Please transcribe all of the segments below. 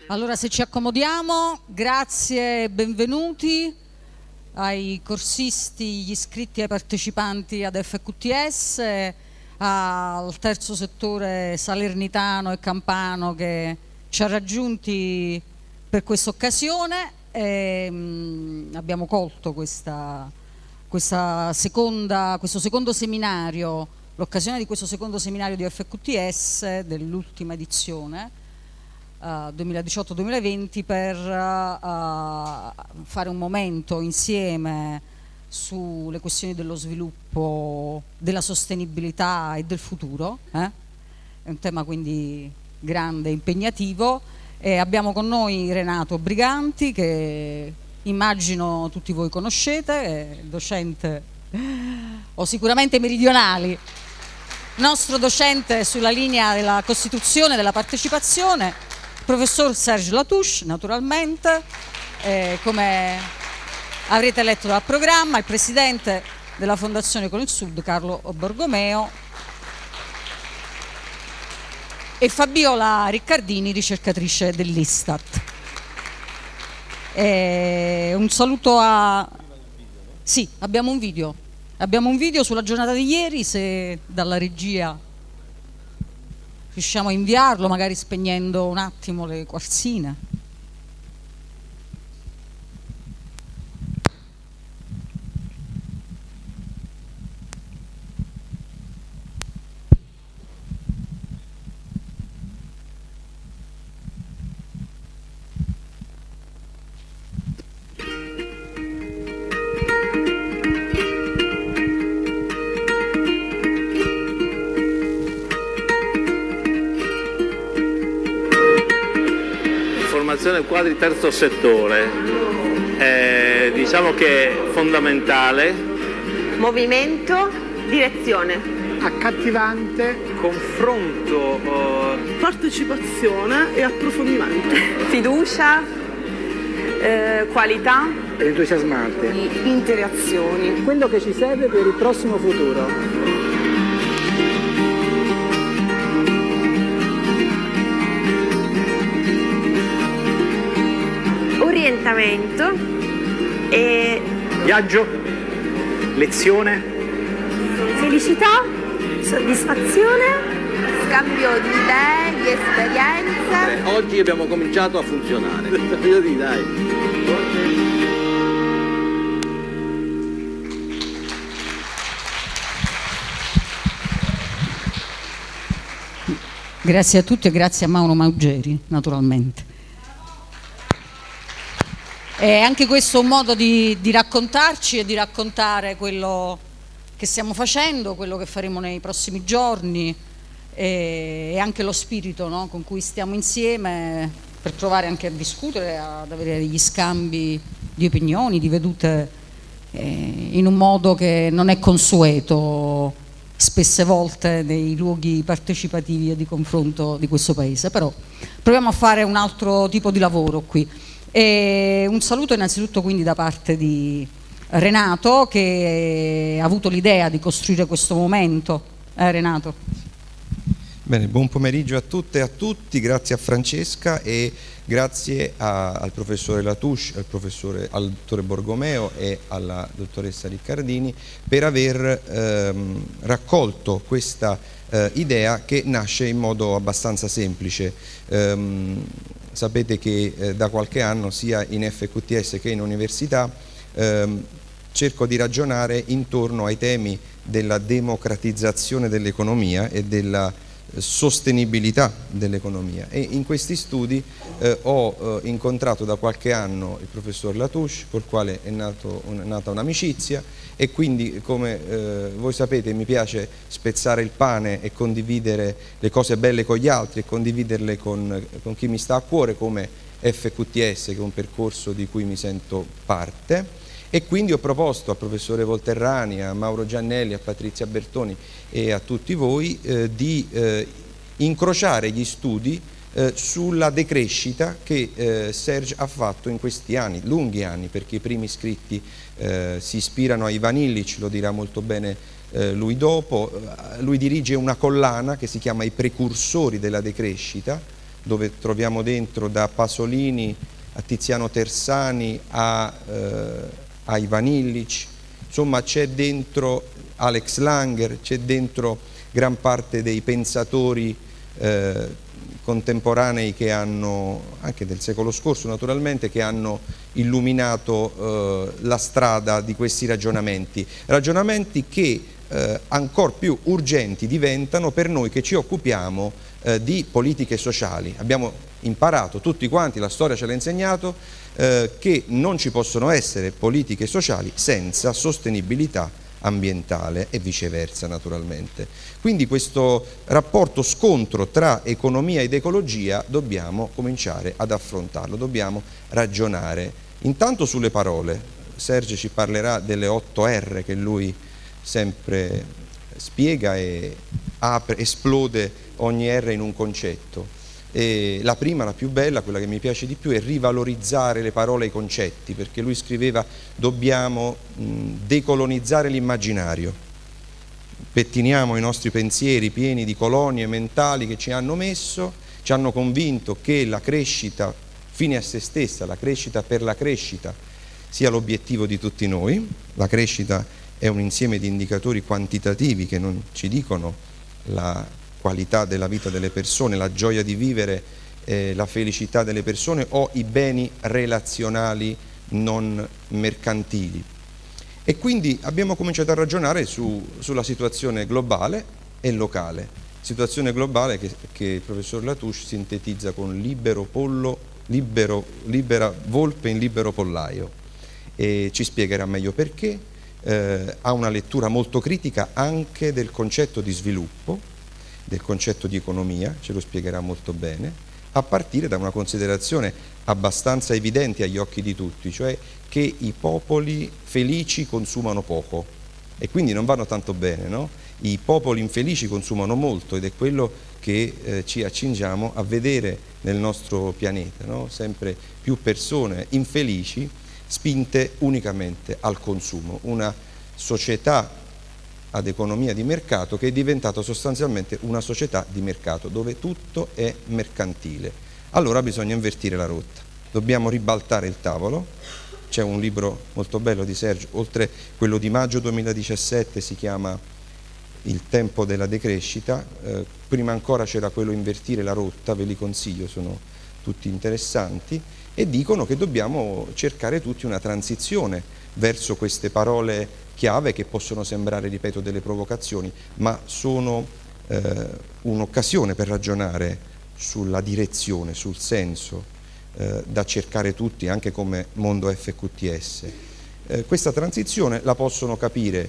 Allora, se ci accomodiamo, grazie e benvenuti ai corsisti, gli iscritti e ai partecipanti ad FQTS, al terzo settore salernitano e campano che ci ha raggiunti per questa occasione. Abbiamo colto questo secondo seminario, l'occasione di questo secondo seminario di FQTS dell'ultima edizione 2018-2020 per fare un momento insieme sulle questioni dello sviluppo, della sostenibilità e del futuro. È un tema quindi grande e impegnativo, e abbiamo con noi Renato Briganti, che immagino tutti voi conoscete, è docente o sicuramente meridionali, nostro docente sulla linea della Costituzione, della partecipazione. Professor Serge Latouche, naturalmente, come avrete letto dal programma, il presidente della Fondazione Con il Sud, Carlo Borgomeo, e Fabiola Riccardini, ricercatrice dell'Istat. Un saluto a... Sì, abbiamo un video sulla giornata di ieri, se dalla regia riusciamo a inviarlo, magari spegnendo un attimo le quarzine. Quadri terzo settore, diciamo che è fondamentale. Movimento, direzione. Accattivante. Confronto, partecipazione e approfondimento. Fiducia, qualità. Entusiasmante. Interazioni. Quello che ci serve per il prossimo futuro. Orientamento e viaggio, lezione, felicità, soddisfazione, scambio di idee, di esperienze. Oggi abbiamo cominciato a funzionare. Io dico, dai. Grazie a tutti e grazie a Mauro Maugeri, naturalmente. È anche questo un modo di raccontarci e di raccontare quello che stiamo facendo, quello che faremo nei prossimi giorni, e anche lo spirito, no, con cui stiamo insieme per provare anche a discutere, ad avere degli scambi di opinioni, di vedute, in un modo che non è consueto spesse volte nei luoghi partecipativi e di confronto di questo Paese. Però proviamo a fare un altro tipo di lavoro qui. E un saluto innanzitutto quindi da parte di Renato, che ha avuto l'idea di costruire questo momento. Renato. Bene, buon pomeriggio a tutte e a tutti, grazie a Francesca e grazie al professore Latouche, al dottore Borgomeo e alla dottoressa Riccardini per aver raccolto questa idea, che nasce in modo abbastanza semplice. Sapete che da qualche anno sia in FQTS che in università cerco di ragionare intorno ai temi della democratizzazione dell'economia e della sostenibilità dell'economia, e in questi studi ho incontrato da qualche anno il professor Latouche, col quale è nata un'amicizia, e quindi, come voi sapete, mi piace spezzare il pane e condividere le cose belle con gli altri e condividerle con chi mi sta a cuore, come FQTS, che è un percorso di cui mi sento parte. E quindi ho proposto al professore Volterrani, a Mauro Giannelli, a Patrizia Bertoni e a tutti voi di incrociare gli studi sulla decrescita che Serge ha fatto in questi anni, lunghi anni, perché i primi iscritti si ispirano a Ivan Illich, lo dirà molto bene lui dopo. Lui dirige una collana che si chiama I precursori della decrescita, dove troviamo dentro da Pasolini a Tiziano Tersani a Ivan Illich, insomma c'è dentro Alex Langer, c'è dentro gran parte dei pensatori contemporanei che hanno, anche del secolo scorso naturalmente, che hanno illuminato la strada di questi ragionamenti che ancor più urgenti diventano per noi che ci occupiamo di politiche sociali. Abbiamo imparato tutti quanti, la storia ce l'ha insegnato, che non ci possono essere politiche sociali senza sostenibilità ambientale e viceversa naturalmente. Quindi questo rapporto scontro tra economia ed ecologia dobbiamo cominciare ad affrontarlo, dobbiamo ragionare intanto sulle parole. Serge ci parlerà delle 8 R che lui sempre spiega e apre, esplode ogni R in un concetto. E la prima, la più bella, quella che mi piace di più, è rivalorizzare le parole e i concetti, perché lui scriveva: dobbiamo decolonizzare l'immaginario, pettiniamo i nostri pensieri pieni di colonie mentali che ci hanno convinto che la crescita fine a se stessa, la crescita per la crescita sia l'obiettivo di tutti noi. La crescita è un insieme di indicatori quantitativi che non ci dicono la qualità della vita delle persone, la gioia di vivere, la felicità delle persone o i beni relazionali non mercantili. E quindi abbiamo cominciato a ragionare sulla situazione globale e locale, situazione globale che il professor Latouche sintetizza con libera volpe in libero pollaio, e ci spiegherà meglio perché. Ha una lettura molto critica anche del concetto di sviluppo, del concetto di economia, ce lo spiegherà molto bene, a partire da una considerazione abbastanza evidente agli occhi di tutti, cioè che i popoli felici consumano poco e quindi non vanno tanto bene, no? I popoli infelici consumano molto, ed è quello che ci accingiamo a vedere nel nostro pianeta, no? Sempre più persone infelici spinte unicamente al consumo, una società ad economia di mercato che è diventata sostanzialmente una società di mercato dove tutto è mercantile. Allora bisogna invertire la rotta, dobbiamo ribaltare il tavolo. C'è un libro molto bello di Serge, oltre quello di maggio 2017, si chiama Il tempo della decrescita, prima ancora c'era quello Invertire la rotta, ve li consiglio, sono tutti interessanti, e dicono che dobbiamo cercare tutti una transizione verso queste parole chiave che possono sembrare, ripeto, delle provocazioni, ma sono un'occasione per ragionare sulla direzione, sul senso da cercare tutti, anche come mondo FQTS. Questa transizione la possono capire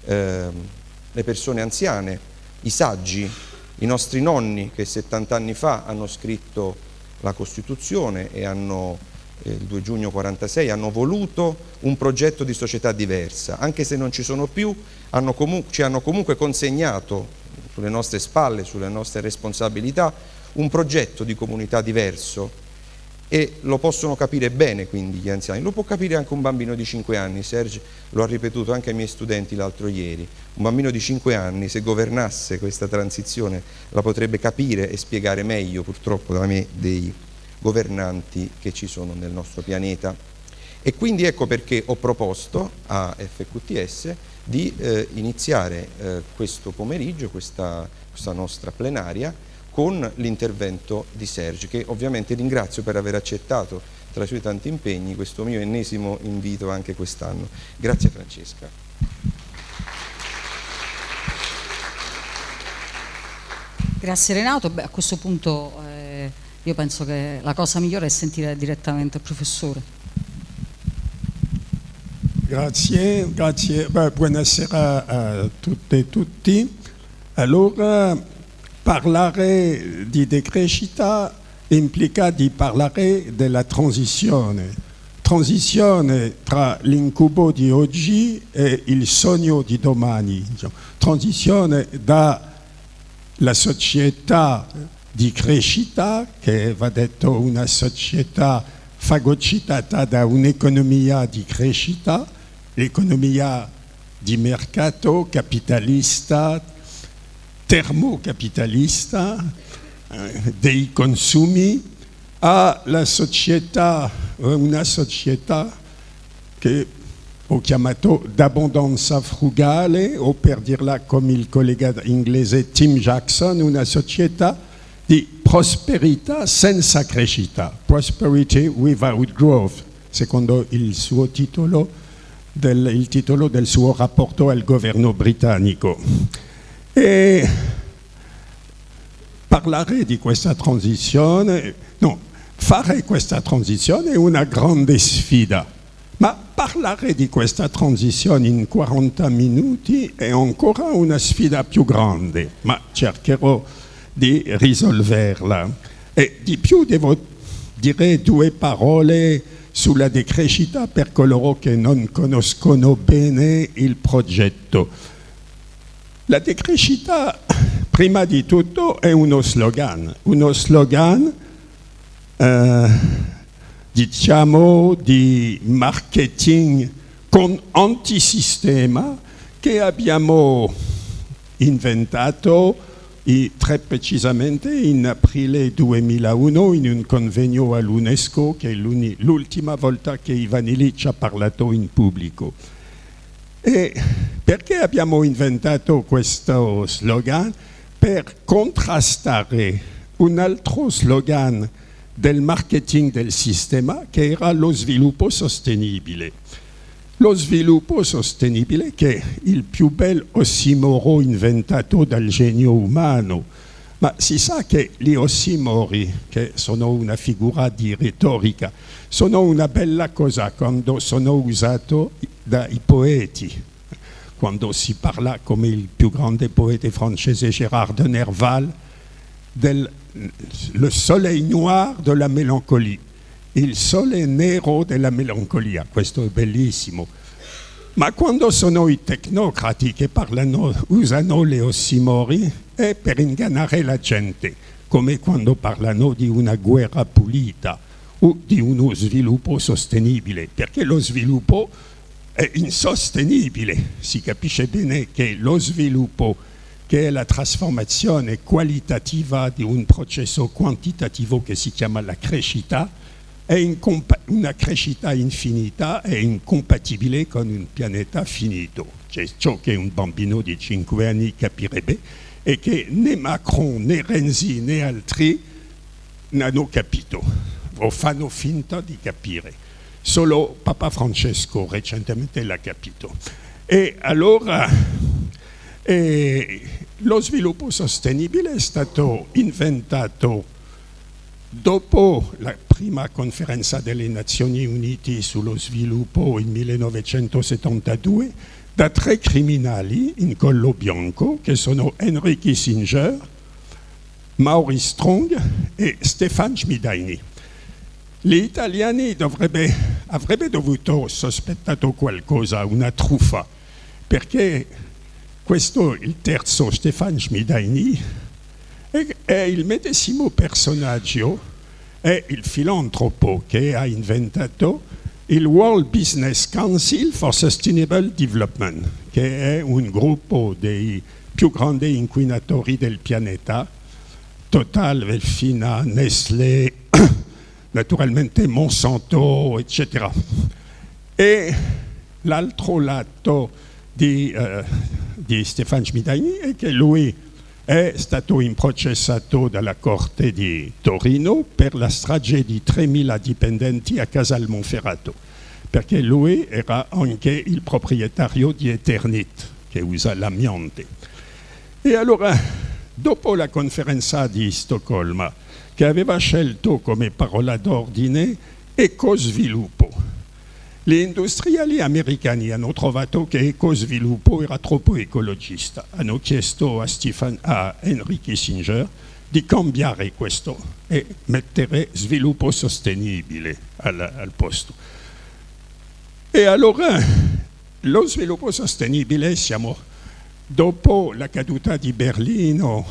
le persone anziane, i saggi, i nostri nonni che 70 anni fa hanno scritto la Costituzione e hanno, il 2 giugno 46, hanno voluto un progetto di società diversa, anche se non ci sono più, ci hanno comunque consegnato sulle nostre spalle, sulle nostre responsabilità, un progetto di comunità diverso, e lo possono capire bene quindi gli anziani, lo può capire anche un bambino di 5 anni, Serge lo ha ripetuto anche ai miei studenti l'altro ieri, un bambino di 5 anni se governasse questa transizione la potrebbe capire e spiegare meglio purtroppo da me dei governanti che ci sono nel nostro pianeta. E quindi ecco perché ho proposto a FQTS di iniziare questo pomeriggio, questa nostra plenaria, con l'intervento di Serge, che ovviamente ringrazio per aver accettato tra i suoi tanti impegni questo mio ennesimo invito anche quest'anno. Grazie Francesca. Grazie Renato. Beh, a questo punto io penso che la cosa migliore è sentire direttamente il professore. Grazie. Buonasera a tutte e tutti. Allora, parlare di decrescita implica di parlare della transizione tra l'incubo di oggi e il sogno di domani, transizione dalla società di crescita, che va detto una società fagocitata da un'economia di crescita, l'economia di mercato capitalista, termocapitalista, dei consumi alla società, una società che ho chiamato d'abbondanza frugale, o per dirla come il collega inglese Tim Jackson, una società di prosperità senza crescita, prosperity without growth, secondo il suo titolo, il titolo del suo rapporto al governo britannico. E parlare di questa transizione, no, fare questa transizione è una grande sfida, ma parlare di questa transizione in 40 minuti è ancora una sfida più grande, ma cercherò di risolverla. E di più devo dire 2 parole sulla decrescita per coloro che non conoscono bene il progetto. La decrescita, prima di tutto, è uno slogan diciamo di marketing con antisistema che abbiamo inventato très precisamente in aprile 2001 in un convegno all'UNESCO, che è l'ultima volta che Ivan Illich ha parlato in pubblico. E perché abbiamo inventato questo slogan? Per contrastare un altro slogan del marketing del sistema, che era lo sviluppo sostenibile. Lo sviluppo sostenibile, che è il più bel ossimoro inventato dal genio umano, ma si sa che gli ossimori, che sono una figura di retorica, sono una bella cosa quando sono usati dai poeti. Quando si parla, come il più grande poeta francese Gérard de Nerval, le soleil noir della melancolia, il sole nero della melancolia. Questo è bellissimo. Ma quando sono i tecnocrati che usano le ossimori, è per ingannare la gente, come quando parlano di una guerra pulita o di uno sviluppo sostenibile, perché lo sviluppo è insostenibile. Si capisce bene che lo sviluppo, che è la trasformazione qualitativa di un processo quantitativo che si chiama la crescita, è una crescita infinita è incompatibile con un pianeta finito. C'è ciò che un bambino di 5 anni capirebbe e che né Macron, né Renzi, né altri hanno capito o fanno finta di capire. Solo Papa Francesco recentemente l'ha capito. E allora lo sviluppo sostenibile è stato inventato dopo la prima conferenza delle Nazioni Unite sullo sviluppo in 1972 da 3 criminali in collo bianco che sono Henry Kissinger, Maurice Strong e Stefan Schmidaini. Gli italiani avrebbero dovuto sospettato qualcosa, una truffa, perché questo, il terzo, Stefan Schmidaini, è il medesimo personaggio, è il filantropo che ha inventato il World Business Council for Sustainable Development, che è un gruppo dei più grandi inquinatori del pianeta, Total, Velfina, Nestlé, naturalmente Monsanto, eccetera. E l'altro lato di Stefan Schmidaini è che lui è stato improcessato dalla Corte di Torino per la strage di 3.000 dipendenti a Casal Monferrato, perché lui era anche il proprietario di Eternit, che usa l'amiante. E allora, dopo la conferenza di Stoccolma, che aveva scelto come parola d'ordine ecosviluppo, gli industriali americani hanno trovato che ecosviluppo era troppo ecologista. Hanno chiesto a Henry Kissinger di cambiare questo e mettere sviluppo sostenibile al posto. E allora lo sviluppo sostenibile, siamo dopo la caduta di Berlino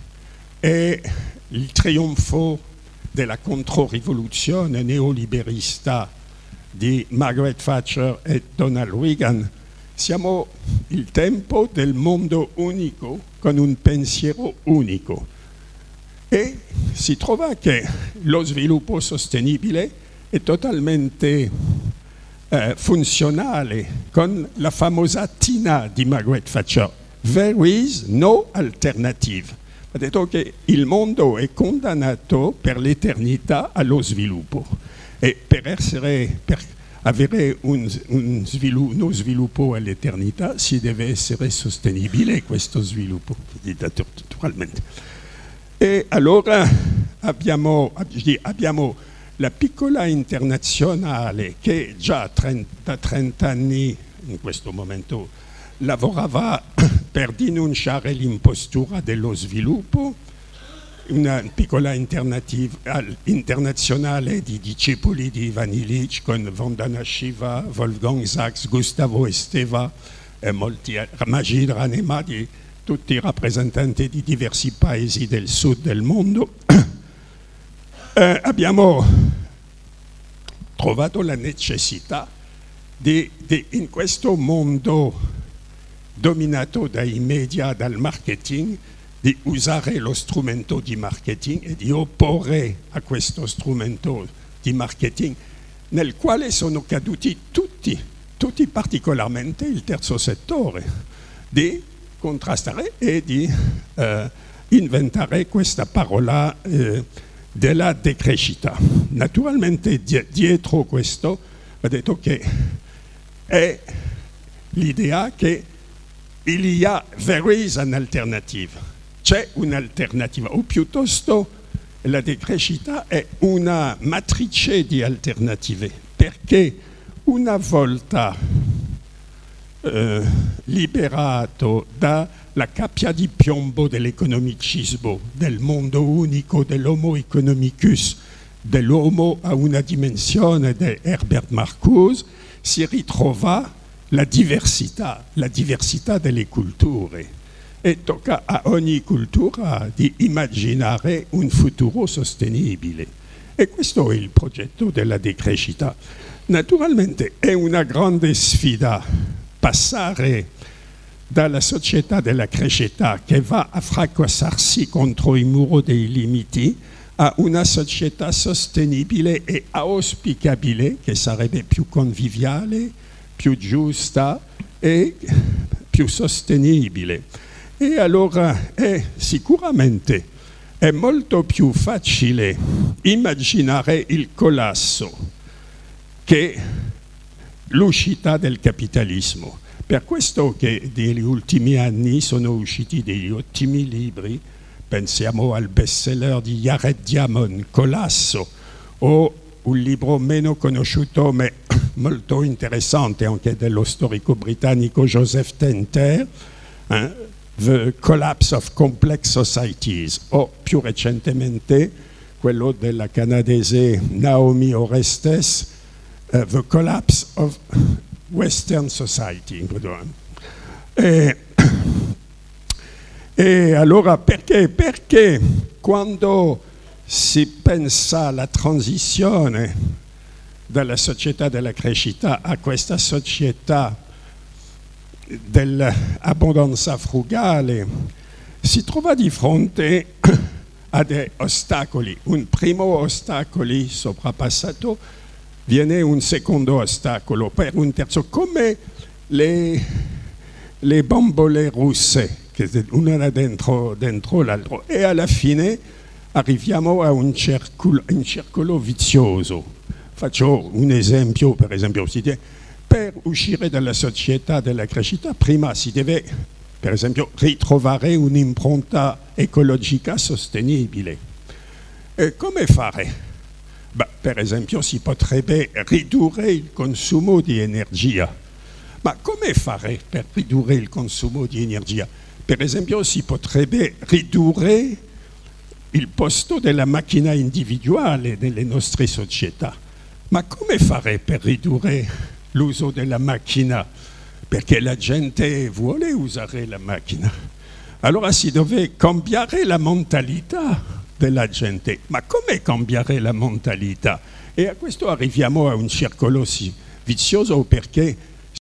e il trionfo della controrivoluzione neoliberista di Margaret Thatcher e Donald Reagan, siamo il tempo del mondo unico con un pensiero unico. e si trova che lo sviluppo sostenibile è totalmente funzionale con la famosa TINA di Margaret Thatcher. There is no alternative. Ha detto che il mondo è condannato per l'eternità allo sviluppo e per avere uno sviluppo all'eternità si deve essere sostenibile questo sviluppo, naturalmente. E allora abbiamo la piccola internazionale che già da 30 anni in questo momento lavorava per denunciare l'impostura dello sviluppo, una piccola internazionale di discepoli di Ivan Illich con Vandana Shiva, Wolfgang Sachs, Gustavo Esteva, molti Majid Rahnemadi, tutti i rappresentanti di diversi paesi del sud del mondo. Abbiamo trovato la necessità in questo mondo dominato dai media, dal marketing, di usare lo strumento di marketing e di opporre a questo strumento di marketing nel quale sono caduti tutti particolarmente il terzo settore, di contrastare e di inventare questa parola della decrescita. Naturalmente dietro questo ha detto che è l'idea che there is an alternative. C'è un'alternativa, o piuttosto la decrescita è una matrice di alternative, perché una volta liberato dalla cappia di piombo dell'economicismo, del mondo unico, dell'homo economicus, dell'uomo a una dimensione di Herbert Marcuse, si ritrova la diversità delle culture. E tocca a ogni cultura di immaginare un futuro sostenibile. E questo è il progetto della decrescita. Naturalmente è una grande sfida passare dalla società della crescita che va a fracassarsi contro il muro dei limiti a una società sostenibile e auspicabile che sarebbe più conviviale, più giusta e più sostenibile. E allora sicuramente è molto più facile immaginare il collasso che l'uscita del capitalismo. Per questo che negli ultimi anni sono usciti degli ottimi libri, pensiamo al bestseller di Jared Diamond, Collasso, o un libro meno conosciuto ma molto interessante anche dello storico britannico Joseph Tenter, The Collapse of Complex Societies, o più recentemente quello della canadese Naomi Orestes, The Collapse of Western Society. E allora perché? Perché quando si pensa alla transizione dalla società della crescita a questa società dell'abbondanza frugale, si trova di fronte a dei ostacoli. Un primo ostacolo sovrapassato, viene un secondo ostacolo, per un terzo, come le bombole russe, che una dentro l'altro, e alla fine arriviamo a un circolo vizioso. Faccio un esempio, per esempio, per uscire dalla società della crescita, prima si deve, per esempio, ritrovare un'impronta ecologica sostenibile. Come fare? Per esempio, si potrebbe ridurre il consumo di energia. Ma come fare per ridurre il consumo di energia? Per esempio, si potrebbe ridurre il posto della macchina individuale nelle nostre società. Ma come fare per ridurre l'uso della macchina? Perché la gente vuole usare la macchina. Allora si deve cambiare la mentalità della gente. Ma come cambiare la mentalità? E a questo arriviamo a un circolo vizioso, perché